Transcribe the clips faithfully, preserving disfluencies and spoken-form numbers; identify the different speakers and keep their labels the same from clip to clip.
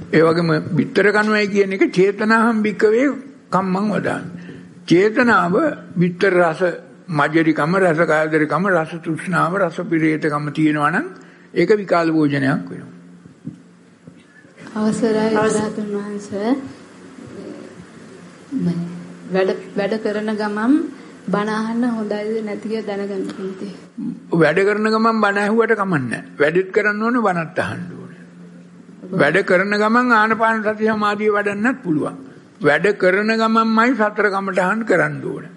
Speaker 1: ඒ වගේම bitter කනවයි කියන එක චේතනාහම් භික්කවේ කම්මං වදාමි. චේතනාව bitter රස මජරිකම රස කායදරිකම රස තෘෂ්ණාව රස පිරේතකම තියෙනවා නම් ඒක විකාල භෝජනයක් වෙනවා.
Speaker 2: අවසරයි රහතන් වහන්සේ. වැඩ වැඩ කරන ගමන් බණ අහන්න හොඳයිද නැතිද දැනගන්න කැමතියි.
Speaker 1: වැඩ කරන ගමන් බණ ඇහුවට කමන්නේ නැහැ. වැඩිත් කරන්න ඕනේ බණත් අහන්න ඕනේ. වැඩ කරන ගමන් ආනපාන සති සමාධිය වඩන්නත් පුළුවන්. වැඩ කරන ගමන්මයි සතර කමඨහන් කරන්න ඕනේ.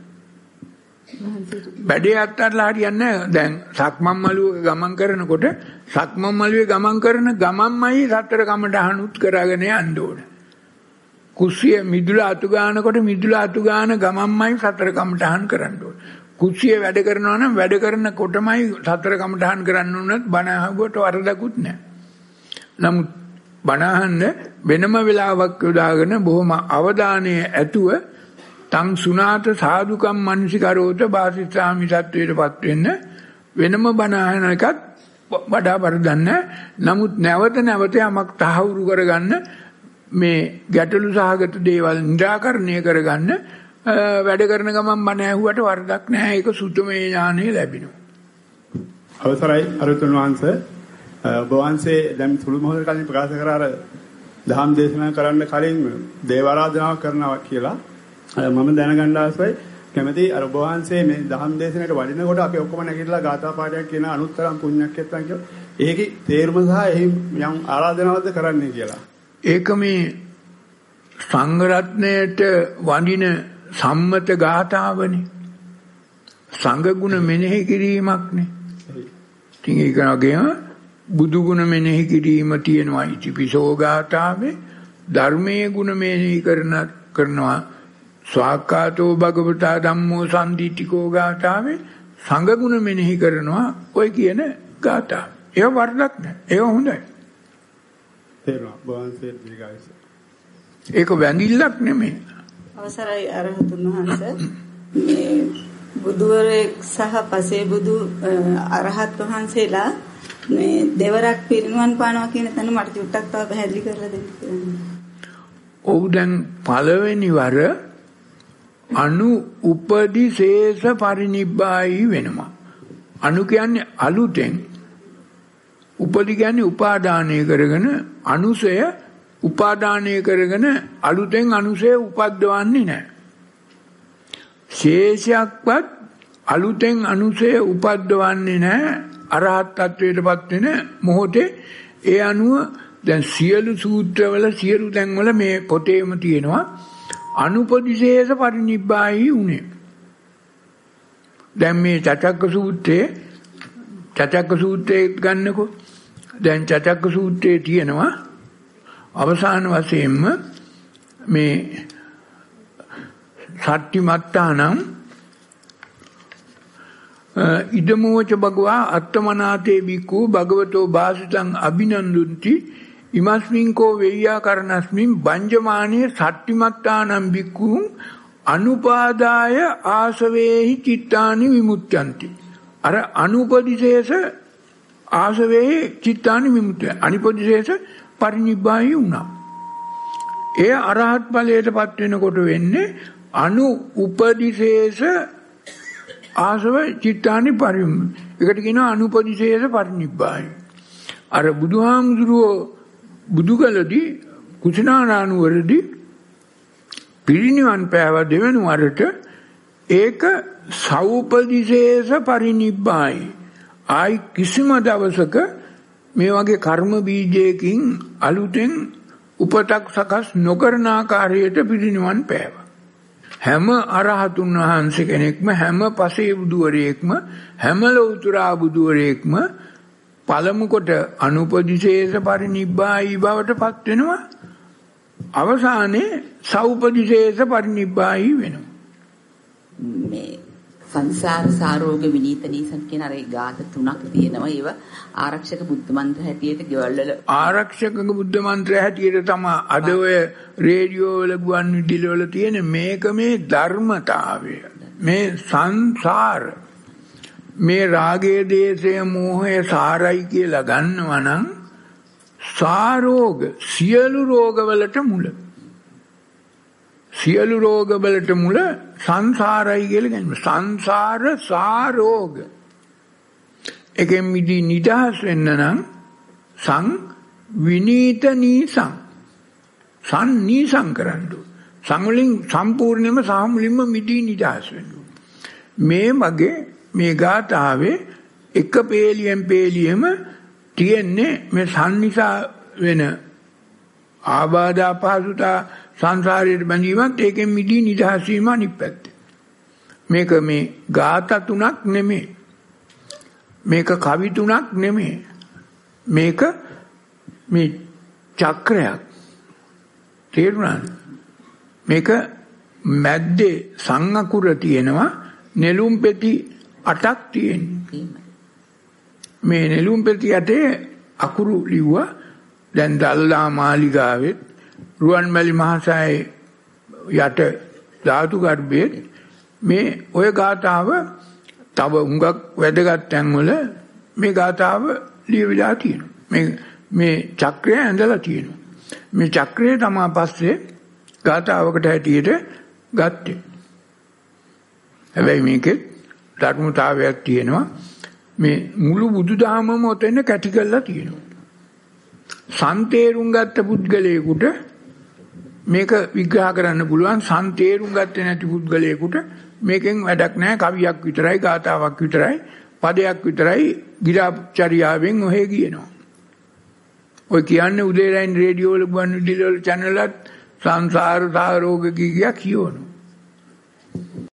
Speaker 1: වැඩේ අත්හැරලා හරියන්නේ නැහැ. දැන් සක්මන් මළුවේ ගමන් කරනකොට සක්මන් මළුවේ ගමන් කරන ගමන්මයි සතර කමඨහනුත් කරගෙන යන්න ඕනේ. කුස්සිය මිදුල අතු ගන්නකොට මිදුල අතු ගන්න ගමන්මයි සතර කමඨහන් කරන්න ඕනේ. කුස්සිය වැඩ කරනවා නම් වැඩ කරනකොටමයි සතර කමඨහන් කරන්න ඕනත් බණ අහුවට වරදකුත් නැහැ. නමුත් බණ අහන්න වෙනම වෙලාවක් යොදාගෙන බොහොම අවධානයේ ඇතුව තං සුනාත සාදුකම් මනසිකරෝත බාසිතාමි සත්වයටපත් වෙන්න වෙනම බණ අහන එකත් වඩා වරදක් නැහැ. නමුත් නැවත නැවත යමක් තහවුරු කරගන්න මේ ගැටලු සහගත දේවල් निराකරණය කරගන්න වැඩ කරන ගමන් බණ ඇහුවට වරදක් නැහැ. ඒක සුතමේ ඥානෙ ලැබෙනවා.
Speaker 3: අවසරයි අරුතුන් වහන්සේ. ඔබ වහන්සේ දැන් සුළු මොහොතකට කලින් ප්‍රකාශ කරා අර දහම් දේශනා කරන්න කලින් දේව ආරාධනාවක් කරනවා කියලා. මම දැනගන්න ආසයි කැමති අර ඔබ වහන්සේ මේ දහම් දේශනාවට වඩිනකොට අපි ඔක්කොම නැගිටලා ගාථා පාඨයක් කියන අනුත්තරම් පුණ්‍යක්කෙත්තන් කියලා. ඒකේ තේරුම සහ එහි යම් ආරාධනාවක්ද කරන්නේ කියලා. ඒක මේ සංඝ රත්නයට වඳින සම්මත ගාථාවනේ. සංඝ ගුණ මෙනෙහි කිරීමක්නේ. ඉතින් ඒක නගියා බුදු ගුණ මෙනෙහි කිරීම තියෙනවා ඉතිපිසෝ ගාථාවේ. ධර්මයේ ගුණ මෙනෙහි කරන කරනවා ස්වාක්ඛාතෝ භගවතා ධම්මෝ සම්දිටිකෝ ගාථාවේ. සංඝ ගුණ මෙනෙහි කරනවා ඔය කියන ගාථා. ඒක වරදක් නෑ. ඒක හොඳයි. ඒක වැඳිල්ලක් නෙමෙයි.
Speaker 4: අවසරයි අරහතුන් වහන්සේ. මේ බුදුවරයෙක් සහ පසේ බුදු අරහත් වහන්සේලා මේ දෙවරක් පිරිනුවන් පානවා කියන තැන මට චුට්ටක් තව පැහැදිලි කරලා දෙන්න.
Speaker 1: ඔව් දැන් පළවෙනි වර අනු උපදිශේෂ පරිනිබ්බායි වෙනවා. අනු කියන්නේ අලුතෙන්, උපදි කියන්නේ උපාදානය කරගෙන, අනුසය උපාදානය කරගෙන අලුතෙන් අනුසය උපද්දවන්නේ නැහැ. ශේෂයක්වත් අලුතෙන් අනුසය උපද්දවන්නේ නැහැ. අරහත් ත්වයටපත් වෙන මොහොතේ ඒ අනුව දැන් සියලු සූත්‍රවල සියලු තැන්වල මේ පොතේම තියෙනවා අනුපදිශේෂ පරිනිබ්බායි උනේ. දැන් මේ චචක්ක සූත්‍රයේ චචක්ක සූත්‍රයේ ගන්නකො දැන් චචක්ක සූත්‍රයේ තියෙනවා අවසාන වශයෙන්ම මේ සත්‍තිමත්තානම් ඉදමෝච භගවා අත්තමනාතේ බිකු භගවතෝ බාසිතං අභිනන්දුන්ති ඉමස්මින්කෝ වෙය්‍යාකරණස්මින් බංජමානේ සත්‍තිමත්තානම් බිකු අනුපාදාය ආසවේහි චිත්තානි විමුක්ඛන්ති. අර අනුපදිශේෂ ආසවේහි චිත්තානි විමුක්ඛය අනිපදිශේෂ පරිනිබ්බායි වුණා. ඒ අරහත් ඵලයටපත් වෙනකොට වෙන්නේ අනු උපදිශේෂ ආසව චිත්තානි පරිම. ඒකට කියනවා අනුපදිශේෂ පරිනිබ්බායි. අර බුදුහාමුදුරුවෝ බුදුගලදී කුසිනාරානුවරදී පිරිනිවන් පෑව දෙවෙනි වරට ඒක සෞපදිශේෂ පරිනිබ්බායි. ආයි කිසිම දවසක මේ වගේ කර්ම බීජයකින් අලුතෙන් උපතක් සකස් නොකරන ආකාරයට පිරිනිවන් පෑවා. හැම අරහතුන් වහන්සේ කෙනෙක්ම හැම පසේ බුදුවරයෙක්ම හැම ලෞතුරා බුදුවරයෙක්ම පළමු කොට අනුපදිශේෂ පරිනිබ්බායි බවට පත් වෙනවා. අවසානයේ සෞපදිශේෂ පරිනිබ්බායි වෙනවා.
Speaker 5: මේ සංසාර සාරෝග විනීත නීසන් කියන අර ගාත තුනක් තියෙනවා. ඒව ආරක්ෂක බුද්ධ මන්ත්‍ර හැටියට ගෙවල් වල
Speaker 1: ආරක්ෂක බුද්ධ මන්ත්‍ර හැටියට තමයි අද ඔය රේඩියෝ වල ගුවන් විදුලි වල තියෙන මේක මේ ධර්මතාවය. මේ සංසාර මේ රාගයේ දේශය මෝහය සාරයි කියලා ගන්නවා නම් සාරෝග සියලු රෝගවලට මුල. සියලු රෝගවලට මුල සංසාරයි කියලා කියනවා. සංසාර සාරෝග. එකෙන් මිදී නිදහස් වෙන්න නම් සං විනීත නීසං. සං නීසං කරන්න. සංවලින් සම්පූර්ණයෙන්ම සාමුලින්ම මිදී නිදහස් වෙන්න. මේ වගේ මේ ගාථාවේ එක පේලියෙන් පේලියෙම තියෙන්නේ මේ සම්නිසා වෙන ආබාධ අපහසුතා සංසාරයේ බැඳීමත් ඒකෙන් මිදී නිදහස් වීම අනිත් පැත්තේ. මේක මේ ගාථා තුනක් නෙමෙයි. මේක කවි තුනක් නෙමෙයි. මේක මේ චක්‍රයක්. තේරුණාද? මේක මැද්දේ සංඅකුර තියෙනවා නෙළුම් පෙති අටක් තියෙනවා. මේ නෙළුම් පෙති අටේ අකුරු ලිව්වා. දැන් දල්ලා මාලිගාවේ රුවන්මැලි මහසෑය යට ධාතු ගර්භයේ මේ ඔය ගාථාව තව හුඟක් වැදගත් තැන්වල මේ ගාථාව ලියවිලා තියෙනවා. මේ මේ චක්‍රය ඇඳලා තියෙනවා. මේ චක්‍රය තමයි පස්සේ ගාථාවකට හැටියට ගත්තේ. හැබැයි මේකේ ධර්මතාවයක් තියෙනවා. මේ මුළු බුදුදහමම ඔතෙන් කැටි කරලා තියෙනවා. සන්තේරුම් ගත්ත පුද්ගලයෙකුට මේක විග්‍රහ කරන්න පුළුවන්. සන්තේරුම් ගත්තේ නැති පුද්ගලයෙකුට මේකෙන් වැඩක් නැහැ. කවියක් විතරයි, ගාථාවක් විතරයි, පදයක් විතරයි ගිරාචරියාවෙන් ඔහෙ කියනවා. ඔය කියන්නේ උදේරයින් රේඩියෝ වල ගුවන් විදුලි වල channel එකත් සංසාර සාරෝග කිය කියා කියවනවා.